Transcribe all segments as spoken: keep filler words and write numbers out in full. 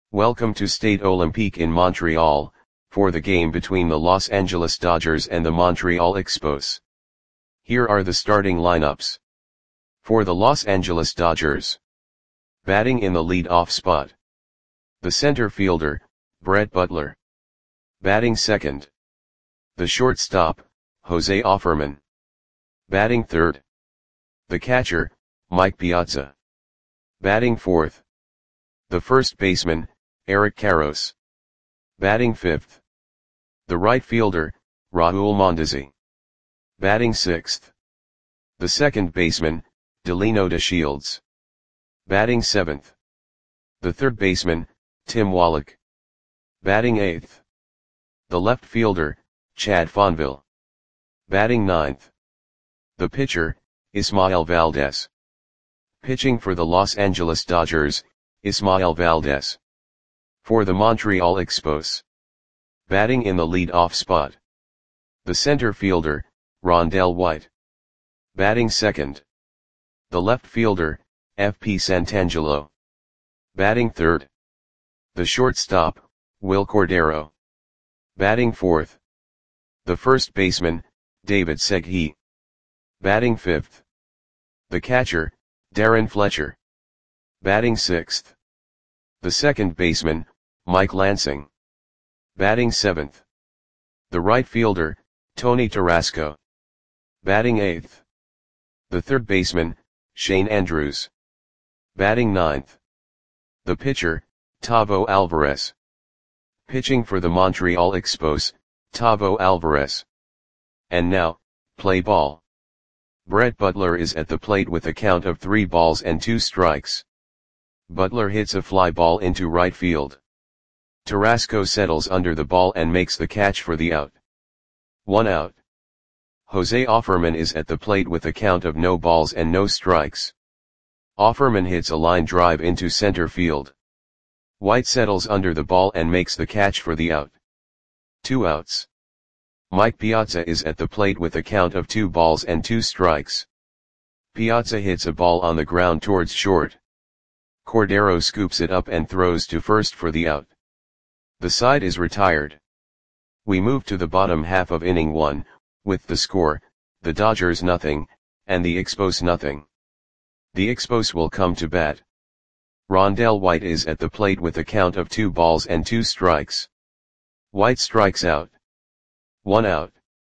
Welcome to Stade Olympique in Montreal, for the game between the Los Angeles Dodgers and the Montreal Expos. Here are the starting lineups. For the Los Angeles Dodgers. Batting in the lead-off spot. The center fielder, Brett Butler. Batting second. The shortstop, Jose Offerman. Batting third. The catcher, Mike Piazza. Batting fourth. The first baseman, Eric Karros. Batting fifth. The right fielder, Raul Mondesi. Batting sixth. The second baseman, Delino DeShields. Batting seventh. The third baseman, Tim Wallach. Batting eighth. The left fielder, Chad Fonville. Batting ninth. The pitcher, Ismael Valdez. Pitching for the Los Angeles Dodgers, Ismael Valdez. For the Montreal Expos. Batting in the lead-off spot. The center fielder, Rondell White. Batting second. The left fielder, F P Santangelo. Batting third. The shortstop, Wil Cordero. Batting fourth. The first baseman, David Segui. Batting fifth. The catcher, Darren Fletcher. Batting sixth. The second baseman, Mike Lansing. Batting seventh. The right fielder, Tony Tarasco. Batting eighth. The third baseman, Shane Andrews. Batting ninth. The pitcher, Tavo Alvarez. Pitching for the Montreal Expos, Tavo Alvarez. And now, play ball. Brett Butler is at the plate with a count of three balls and two strikes. Butler hits a fly ball into right field. Tarasco settles under the ball and makes the catch for the out. One out. Jose Offerman is at the plate with a count of no balls and no strikes. Offerman hits a line drive into center field. White settles under the ball and makes the catch for the out. Two outs. Mike Piazza is at the plate with a count of two balls and two strikes. Piazza hits a ball on the ground towards short. Cordero scoops it up and throws to first for the out. The side is retired. We move to the bottom half of inning one, with the score, the Dodgers nothing, and the Expos nothing. The Expos will come to bat. Rondell White is at the plate with a count of two balls and two strikes. White strikes out. One out.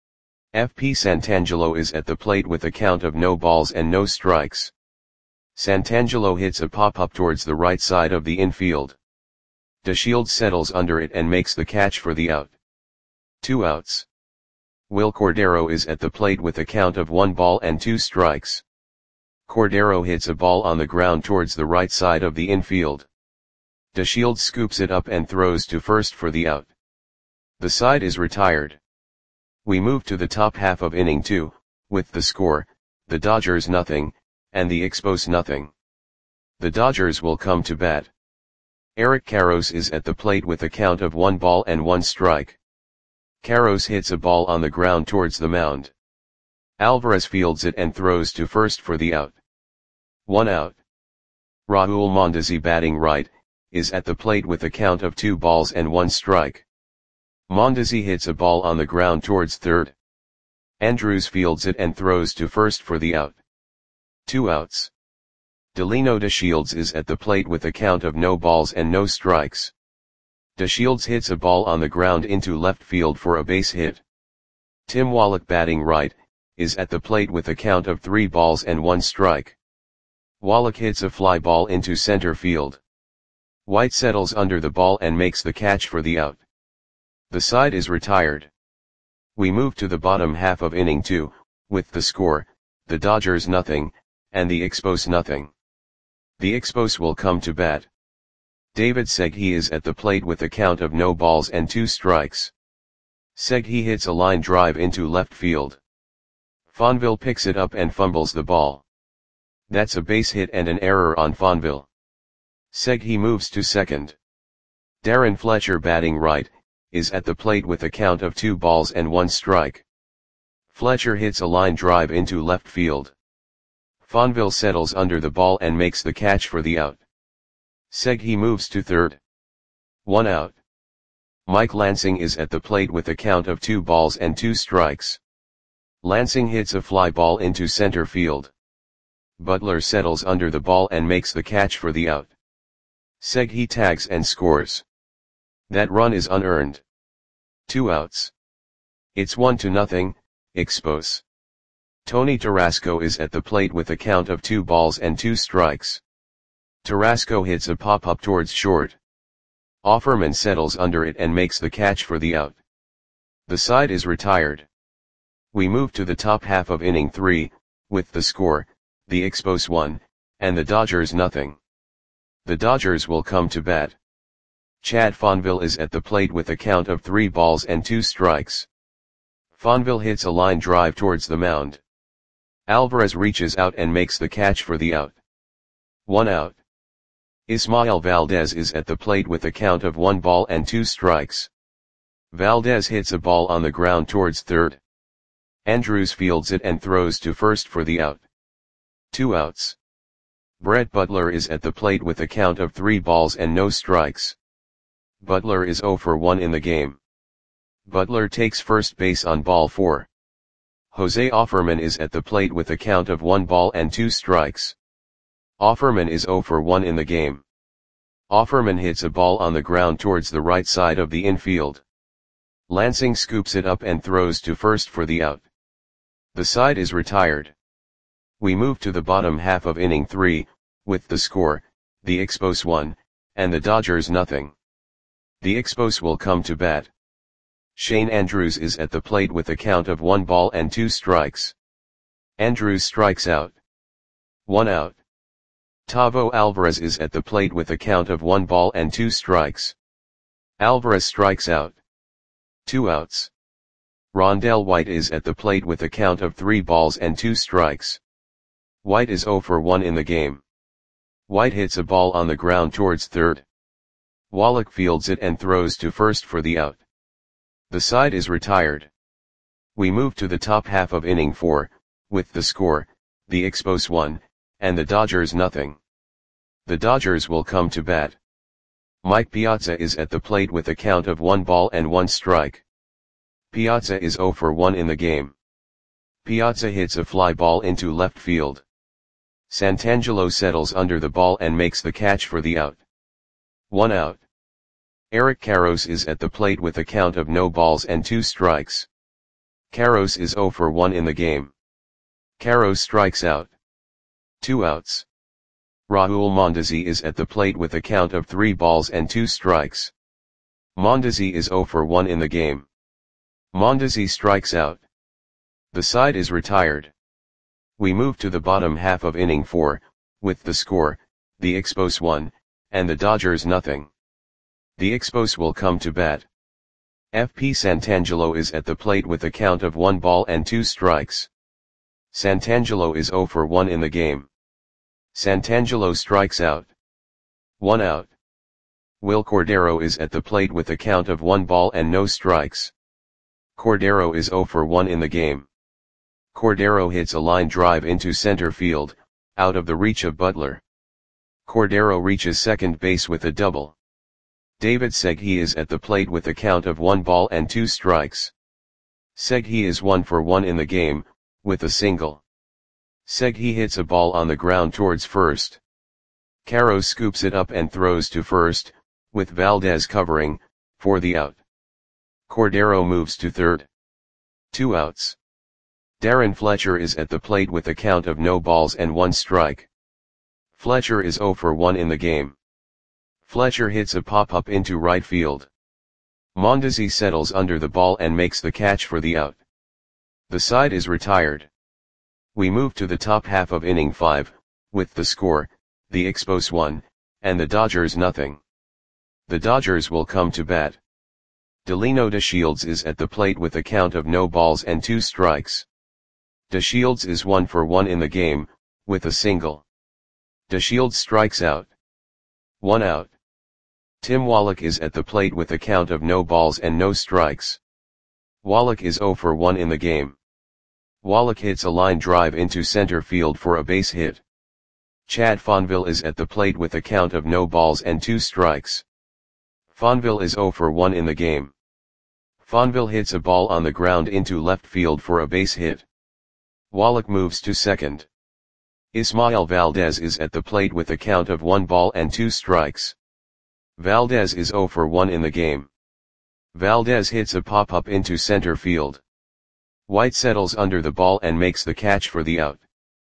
F P Santangelo is at the plate with a count of no balls and no strikes. Santangelo hits a pop-up towards the right side of the infield. DeShields settles under it and makes the catch for the out. Two outs. Wil Cordero is at the plate with a count of one ball and two strikes. Cordero hits a ball on the ground towards the right side of the infield. DeShields scoops it up and throws to first for the out. The side is retired. We move to the top half of inning two, with the score, the Dodgers nothing, and the Expos nothing. The Dodgers will come to bat. Eric Karros is at the plate with a count of one ball and one strike. Karros hits a ball on the ground towards the mound. Alvarez fields it and throws to first for the out. One out. Raul Mondesi batting right, is at the plate with a count of two balls and one strike. Mondesi hits a ball on the ground towards third. Andrews fields it and throws to first for the out. Two outs. Delino DeShields is at the plate with a count of no balls and no strikes. DeShields hits a ball on the ground into left field for a base hit. Tim Wallach batting right, is at the plate with a count of three balls and one strike. Wallach hits a fly ball into center field. White settles under the ball and makes the catch for the out. The side is retired. We move to the bottom half of inning two, with the score, the Dodgers nothing, and the Expos nothing. The Expos will come to bat. David Segui is at the plate with a count of no balls and two strikes. Segui hits a line drive into left field. Fonville picks it up and fumbles the ball. That's a base hit and an error on Fonville. Segui moves to second. Darren Fletcher batting right, is at the plate with a count of two balls and one strike. Fletcher hits a line drive into left field. Fonville settles under the ball and makes the catch for the out. Segui moves to third. One out. Mike Lansing is at the plate with a count of two balls and two strikes. Lansing hits a fly ball into center field. Butler settles under the ball and makes the catch for the out. Segui tags and scores. That run is unearned. Two outs. It's one to nothing, Expos. Tony Tarasco is at the plate with a count of two balls and two strikes. Tarasco hits a pop-up towards short. Offerman settles under it and makes the catch for the out. The side is retired. We move to the top half of inning three, with the score, the Expos one, and the Dodgers nothing. The Dodgers will come to bat. Chad Fonville is at the plate with a count of three balls and two strikes. Fonville hits a line drive towards the mound. Alvarez reaches out and makes the catch for the out. One out. Ismael Valdez is at the plate with a count of one ball and two strikes. Valdez hits a ball on the ground towards third. Andrews fields it and throws to first for the out. Two outs. Brett Butler is at the plate with a count of three balls and no strikes. Butler is zero for one in the game. Butler takes first base on ball four. Jose Offerman is at the plate with a count of one ball and two strikes. Offerman is zero for one in the game. Offerman hits a ball on the ground towards the right side of the infield. Lansing scoops it up and throws to first for the out. The side is retired. We move to the bottom half of inning three, with the score, the Expos one, and the Dodgers nothing. The Expos will come to bat. Shane Andrews is at the plate with a count of one ball and two strikes. Andrews strikes out. One out. Tavo Alvarez is at the plate with a count of one ball and two strikes. Alvarez strikes out. Two outs. Rondell White is at the plate with a count of three balls and two strikes. White is zero for one in the game. White hits a ball on the ground towards third. Wallach fields it and throws to first for the out. The side is retired. We move to the top half of inning four, with the score, the Expos one, and the Dodgers nothing. The Dodgers will come to bat. Mike Piazza is at the plate with a count of one ball and one strike. Piazza is zero for one in the game. Piazza hits a fly ball into left field. Santangelo settles under the ball and makes the catch for the out. One out. Eric Karros is at the plate with a count of no balls and two strikes. Karros is zero for one in the game. Karros strikes out. Two outs. Raul Mondesi is at the plate with a count of three balls and two strikes. Mondesi is zero for one in the game. Mondesi strikes out. The side is retired. We move to the bottom half of inning four, with the score, the Expos one, and the Dodgers nothing. The Expos will come to bat. F P Santangelo is at the plate with a count of one ball and two strikes. Santangelo is zero for one in the game. Santangelo strikes out. One out. Will Cordero is at the plate with a count of one ball and no strikes. Cordero is zero for one in the game. Cordero hits a line drive into center field, out of the reach of Butler. Cordero reaches second base with a double. David Segui is at the plate with a count of one ball and two strikes. Segui is one for one in the game, with a single. Segui hits a ball on the ground towards first. Karros scoops it up and throws to first, with Valdez covering, for the out. Cordero moves to third. Two outs. Darren Fletcher is at the plate with a count of no balls and one strike. Fletcher is zero for one in the game. Fletcher hits a pop-up into right field. Mondesi settles under the ball and makes the catch for the out. The side is retired. We move to the top half of inning five, with the score, the Expos one, and the Dodgers nothing. The Dodgers will come to bat. Delino DeShields is at the plate with a count of no balls and two strikes. DeShields is one for one in the game, with a single. DeShields strikes out. One out. Tim Wallach is at the plate with a count of no balls and no strikes. Wallach is zero for one in the game. Wallach hits a line drive into center field for a base hit. Chad Fonville is at the plate with a count of no balls and two strikes. Fonville is zero for one in the game. Fonville hits a ball on the ground into left field for a base hit. Wallach moves to second. Ismael Valdez is at the plate with a count of one ball and two strikes. Valdez is zero for one in the game. Valdez hits a pop-up into center field. White settles under the ball and makes the catch for the out.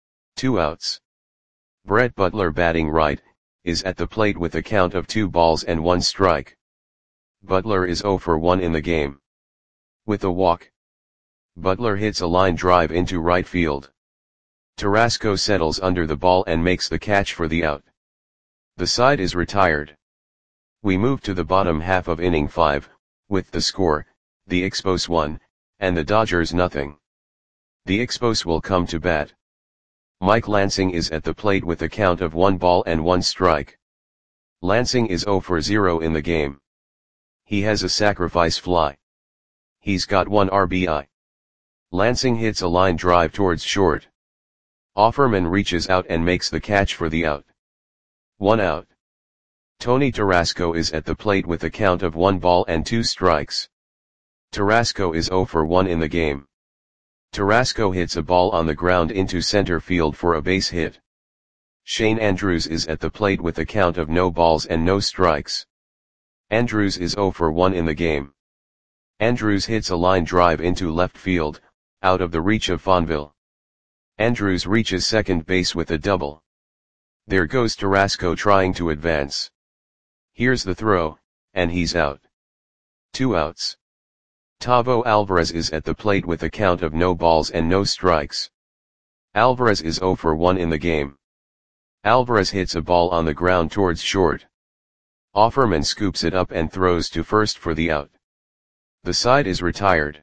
Two outs. Brett Butler, batting right, is at the plate with a count of two balls and one strike. Butler is zero for one in the game. With a walk, Butler hits a line drive into right field. Tarasco settles under the ball and makes the catch for the out. The side is retired. We move to the bottom half of inning five, with the score, the Expos one, and the Dodgers nothing. The Expos will come to bat. Mike Lansing is at the plate with a count of one ball and one strike. Lansing is zero for zero in the game. He has a sacrifice fly. He's got one R B I. Lansing hits a line drive towards short. Offerman reaches out and makes the catch for the out. One out. Tony Tarasco is at the plate with a count of one ball and two strikes. Tarasco is zero for one in the game. Tarasco hits a ball on the ground into center field for a base hit. Shane Andrews is at the plate with a count of no balls and no strikes. Andrews is zero for one in the game. Andrews hits a line drive into left field, out of the reach of Fonville. Andrews reaches second base with a double. There goes Tarasco trying to advance. Here's the throw, and he's out. Two outs. Tavo Alvarez is at the plate with a count of no balls and no strikes. Alvarez is zero for one in the game. Alvarez hits a ball on the ground towards short. Offerman scoops it up and throws to first for the out. The side is retired.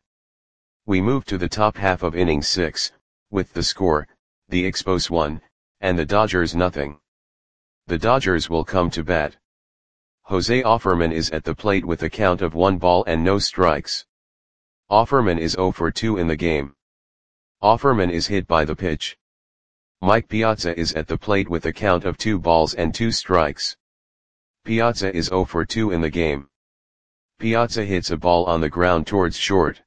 We move to the top half of inning six, with the score, the Expos one, and the Dodgers nothing. The Dodgers will come to bat. Jose Offerman is at the plate with a count of one ball and no strikes. Offerman is zero for two in the game. Offerman is hit by the pitch. Mike Piazza is at the plate with a count of two balls and two strikes. Piazza is zero for two in the game. Piazza hits a ball on the ground towards short.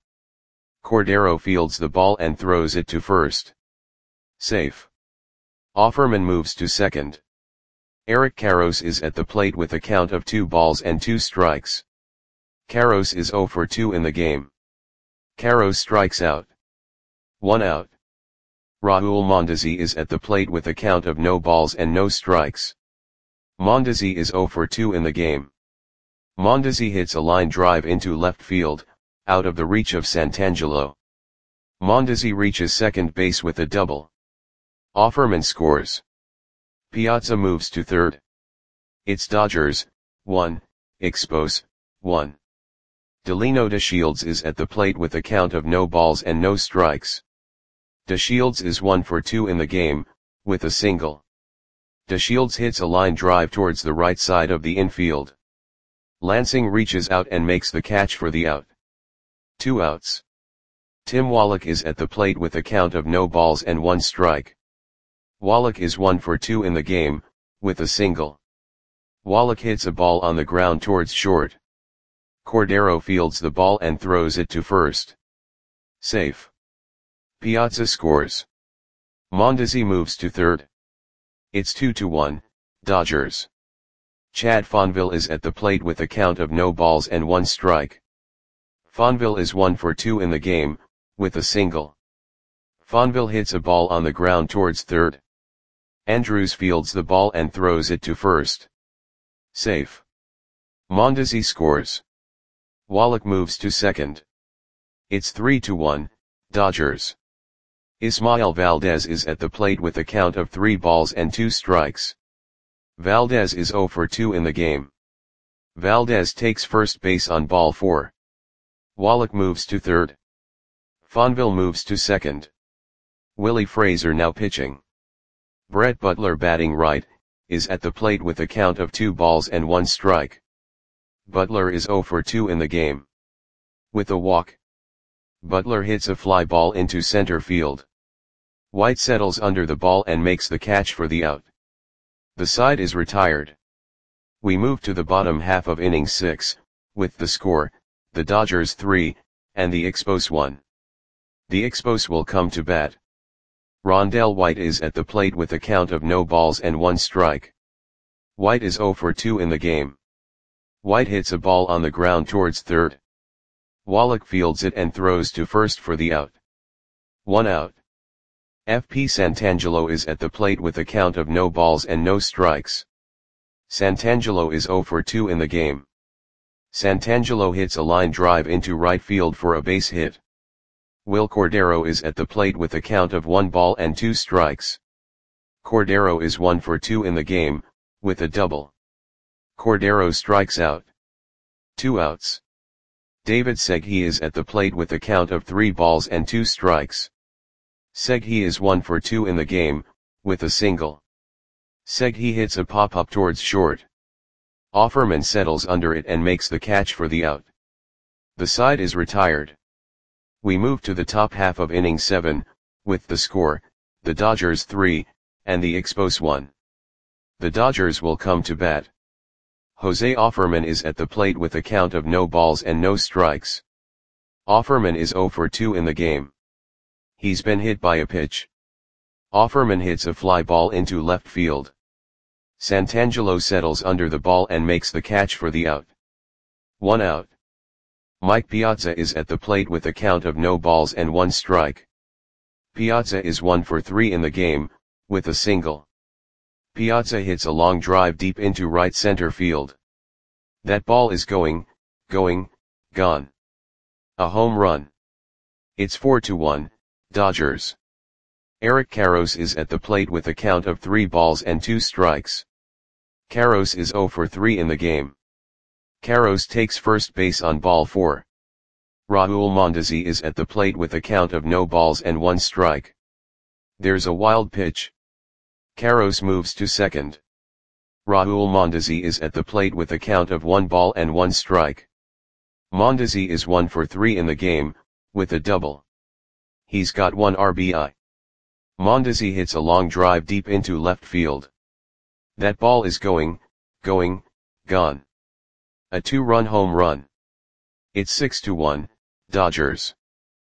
Cordero fields the ball and throws it to first. Safe. Offerman moves to second. Eric Karros is at the plate with a count of two balls and two strikes. Karros is zero for two in the game. Karros strikes out. One out. Raul Mondesi is at the plate with a count of no balls and no strikes. Mondesi is zero for two in the game. Mondesi hits a line drive into left field, out of the reach of Santangelo. Mondesi reaches second base with a double. Offerman scores. Piazza moves to third. It's Dodgers, one, Expos, one. Delino DeShields is at the plate with a count of no balls and no strikes. DeShields is one for two in the game, with a single. DeShields hits a line drive towards the right side of the infield. Lansing reaches out and makes the catch for the out. Two outs. Tim Wallach is at the plate with a count of no balls and one strike. Wallach is one for two in the game, with a single. Wallach hits a ball on the ground towards short. Cordero fields the ball and throws it to first. Safe. Piazza scores. Mondesi moves to third. It's two to one, Dodgers. Chad Fonville is at the plate with a count of no balls and one strike. Fonville is one for two in the game, with a single. Fonville hits a ball on the ground towards third. Andrews fields the ball and throws it to first. Safe. Mondesi scores. Wallach moves to second. It's three to one, Dodgers. Ismael Valdez is at the plate with a count of three balls and two strikes. Valdez is zero for two in the game. Valdez takes first base on ball four. Wallach moves to third. Fonville moves to second. Willie Fraser now pitching. Brett Butler, batting right, is at the plate with a count of two balls and one strike. Butler is zero for two in the game. With a walk, Butler hits a fly ball into center field. White settles under the ball and makes the catch for the out. The side is retired. We move to the bottom half of inning six, with the score, the Dodgers three, and the Expos one. The Expos will come to bat. Rondell White is at the plate with a count of no balls and one strike. White is oh for two in the game. White hits a ball on the ground towards third. Wallach fields it and throws to first for the out. One out. F P Santangelo is at the plate with a count of no balls and no strikes. Santangelo is oh for two in the game. Santangelo hits a line drive into right field for a base hit. Will Cordero is at the plate with a count of one ball and two strikes. Cordero is one for two in the game, with a double. Cordero strikes out. Two outs. David Segui is at the plate with a count of three balls and two strikes. Segui is one for two in the game, with a single. Segui hits a pop-up towards short. Offerman settles under it and makes the catch for the out. The side is retired. We move to the top half of inning seven, with the score, the Dodgers three, and the Expos one. The Dodgers will come to bat. Jose Offerman is at the plate with a count of no balls and no strikes. Offerman is oh for two in the game. He's been hit by a pitch. Offerman hits a fly ball into left field. Santangelo settles under the ball and makes the catch for the out. One out. Mike Piazza is at the plate with a count of no balls and one strike. Piazza is one for three in the game, with a single. Piazza hits a long drive deep into right center field. That ball is going, going, gone. A home run. It's four to one, Dodgers. Eric Karros is at the plate with a count of three balls and two strikes. Karros is oh for three in the game. Karros takes first base on ball four. Raul Mondesi is at the plate with a count of no balls and one strike. There's a wild pitch. Karros moves to second. Raul Mondesi is at the plate with a count of one ball and one strike. Mondesi is one for three in the game, with a double. He's got one R B I. Mondesi hits a long drive deep into left field. That ball is going, going, gone. A two-run home run. It's six to one, Dodgers.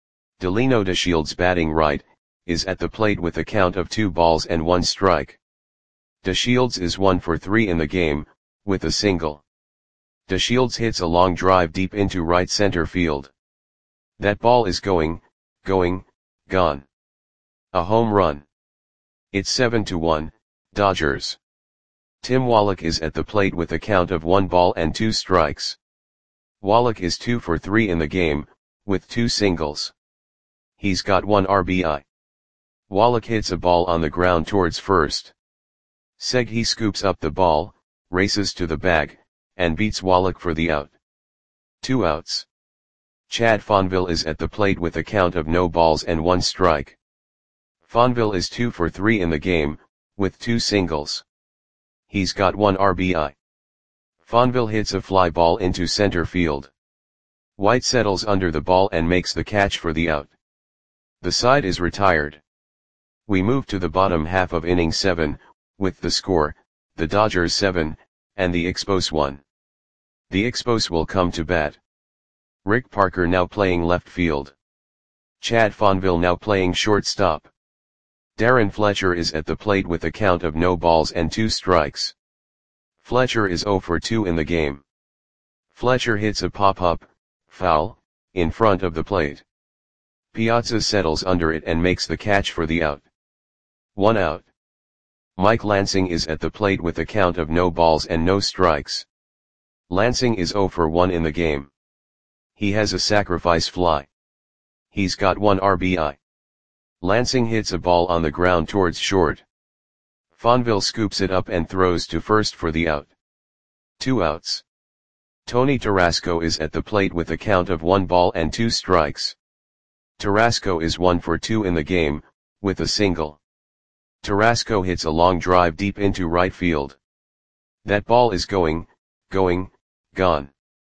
Delino DeShields, batting right, is at the plate with a count of two balls and one strike. DeShields is one for three in the game, with a single. DeShields hits a long drive deep into right center field. That ball is going, going, gone. A home run. It's seven to one, Dodgers. Tim Wallach is at the plate with a count of one ball and two strikes. Wallach is two for three in the game, with two singles. He's got one R B I. Wallach hits a ball on the ground towards first. Segui scoops up the ball, races to the bag, and beats Wallach for the out. Two outs. Chad Fonville is at the plate with a count of no balls and one strike. Fonville is two for three in the game, with two singles. He's got one R B I. Fonville hits a fly ball into center field. White settles under the ball and makes the catch for the out. The side is retired. We move to the bottom half of inning seven, with the score, the Dodgers seven, and the Expos one. The Expos will come to bat. Rick Parker now playing left field. Chad Fonville now playing shortstop. Darren Fletcher is at the plate with a count of no balls and two strikes. Fletcher is oh for two in the game. Fletcher hits a pop-up, foul, in front of the plate. Piazza settles under it and makes the catch for the out. One out. Mike Lansing is at the plate with a count of no balls and no strikes. Lansing is oh for one in the game. He has a sacrifice fly. He's got one R B I. Lansing hits a ball on the ground towards short. Fonville scoops it up and throws to first for the out. Two outs. Tony Tarasco is at the plate with a count of one ball and two strikes. Tarasco is one for two in the game, with a single. Tarasco hits a long drive deep into right field. That ball is going, going, gone.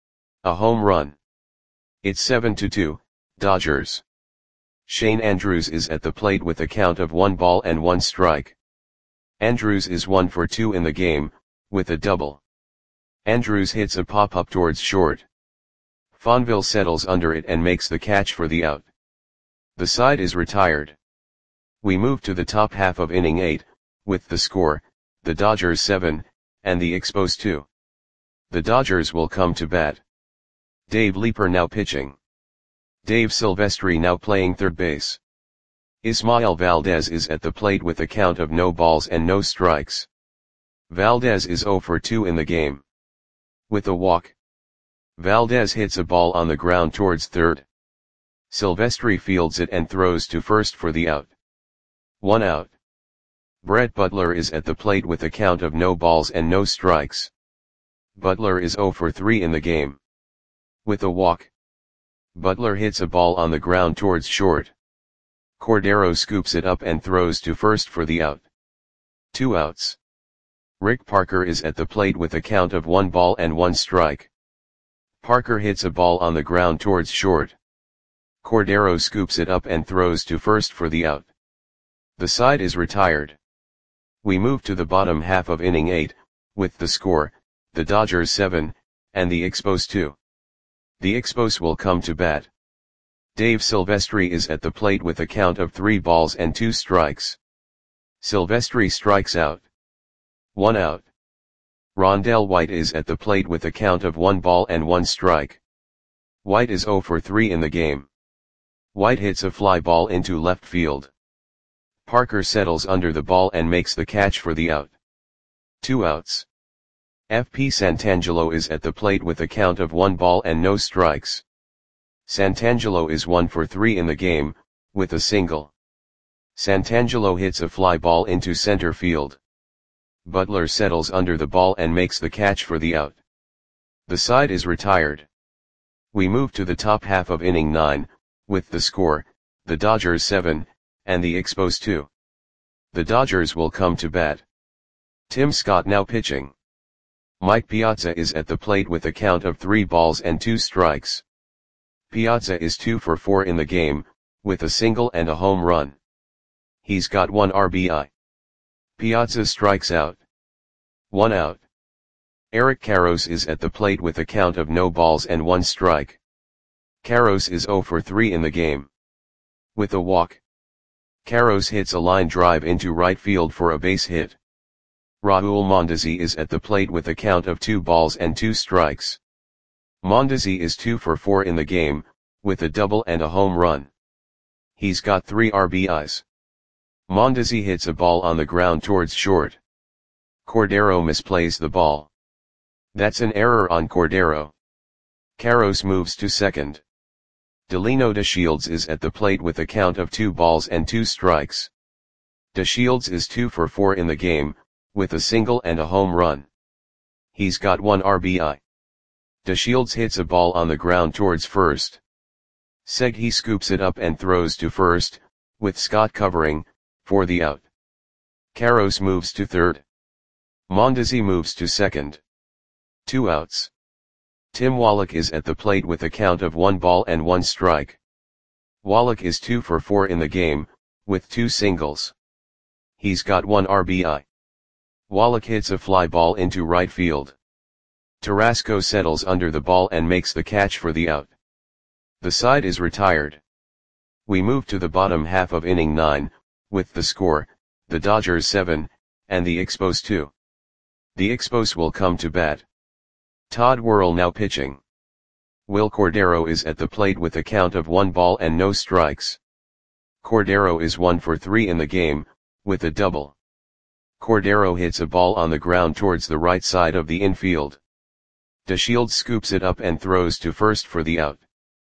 A home run. It's seven to two, Dodgers. Shane Andrews is at the plate with a count of one ball and one strike. Andrews is one for two in the game, with a double. Andrews hits a pop-up towards short. Fonville settles under it and makes the catch for the out. The side is retired. We move to the top half of inning eight, with the score, the Dodgers seven, and the Expos two. The Dodgers will come to bat. Dave Leeper now pitching. Dave Silvestri now playing third base. Ismael Valdez is at the plate with a count of no balls and no strikes. Valdez is oh for two in the game. With a walk. Valdez hits a ball on the ground towards third. Silvestri fields it and throws to first for the out. One out. Brett Butler is at the plate with a count of no balls and no strikes. Butler is oh for three in the game. With a walk. Butler hits a ball on the ground towards short. Cordero scoops it up and throws to first for the out. Two outs. Rick Parker is at the plate with a count of one ball and one strike. Parker hits a ball on the ground towards short. Cordero scoops it up and throws to first for the out. The side is retired. We move to the bottom half of inning eight, with the score, the Dodgers seven, and the Expos two. The Expos will come to bat. Dave Silvestri is at the plate with a count of three balls and two strikes. Silvestri strikes out. One out. Rondell White is at the plate with a count of one ball and one strike. White is oh for three in the game. White hits a fly ball into left field. Parker settles under the ball and makes the catch for the out. Two outs. F P Santangelo is at the plate with a count of one ball and no strikes. Santangelo is one for three in the game, with a single. Santangelo hits a fly ball into center field. Butler settles under the ball and makes the catch for the out. The side is retired. We move to the top half of inning nine, with the score, the Dodgers seven, and the Expos two. The Dodgers will come to bat. Tim Scott now pitching. Mike Piazza is at the plate with a count of three balls and two strikes. Piazza is two for four in the game, with a single and a home run. He's got one R B I. Piazza strikes out. One out. Eric Karros is at the plate with a count of no balls and one strike. Karros is oh for three in the game. With a walk. Karros hits a line drive into right field for a base hit. Raul Mondesi is at the plate with a count of two balls and two strikes. Mondesi is two for four in the game, with a double and a home run. He's got three R B Is. Mondesi hits a ball on the ground towards short. Cordero misplays the ball. That's an error on Cordero. Karros moves to second. Delino DeShields is at the plate with a count of two balls and two strikes. DeShields is two for four in the game, with a single and a home run. He's got one R B I. DeShields hits a ball on the ground towards first. Segui scoops it up and throws to first, with Scott covering, for the out. Karros moves to third. Mondesi moves to second. Two outs. Tim Wallach is at the plate with a count of one ball and one strike. Wallach is two for four in the game, with two singles. He's got one R B I. Wallach hits a fly ball into right field. Tarasco settles under the ball and makes the catch for the out. The side is retired. We move to the bottom half of inning nine, with the score, the Dodgers seven, and the Expos two. The Expos will come to bat. Todd Worrell now pitching. Will Cordero is at the plate with a count of one ball and no strikes. Cordero is one for three in the game, with a double. Cordero hits a ball on the ground towards the right side of the infield. DeShields scoops it up and throws to first for the out.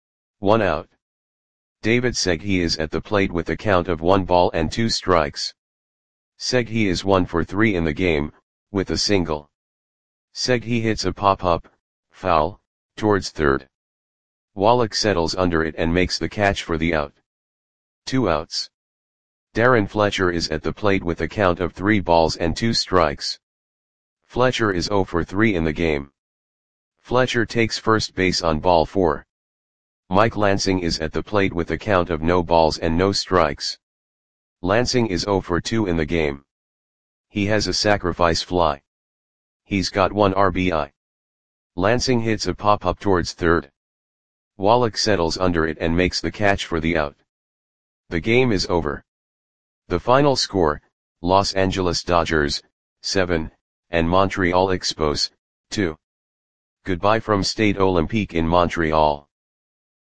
One out. David Segui is at the plate with a count of one ball and two strikes. Segui is one for three in the game, with a single. Segui hits a pop-up, foul, towards third. Wallach settles under it and makes the catch for the out. Two outs. Darren Fletcher is at the plate with a count of three balls and two strikes. Fletcher is oh for three in the game. Fletcher takes first base on ball four. Mike Lansing is at the plate with a count of no balls and no strikes. Lansing is oh for two in the game. He has a sacrifice fly. He's got one R B I. Lansing hits a pop-up towards third. Wallach settles under it and makes the catch for the out. The game is over. The final score, Los Angeles Dodgers, seven, and Montreal Expos, two. Goodbye from Stade Olympique in Montreal.